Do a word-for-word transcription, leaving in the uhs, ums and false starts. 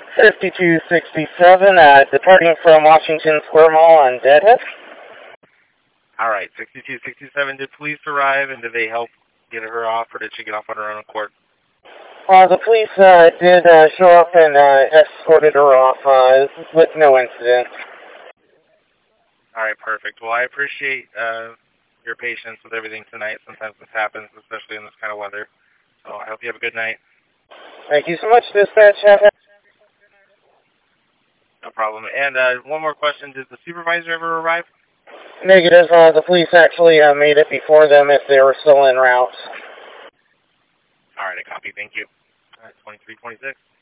fifty-two sixty-seven, uh, departing from Washington Square Mall on Deadhead. All right, sixty-two sixty-seven, did police arrive, and did they help get her off, or did she get off on her own accord? Uh, the police uh, did uh, show up and uh, escorted her off uh, with no incident. All right, perfect. Well, I appreciate uh, your patience with everything tonight. Sometimes this happens, especially in this kind of weather. So I hope you have a good night. Thank you so much, dispatch. No problem. And uh, one more question. Did the supervisor ever arrive? Negative. Uh, the police actually uh, made it before them if they were still en route. All right, I copy. Thank you. All right, twenty-three twenty-six.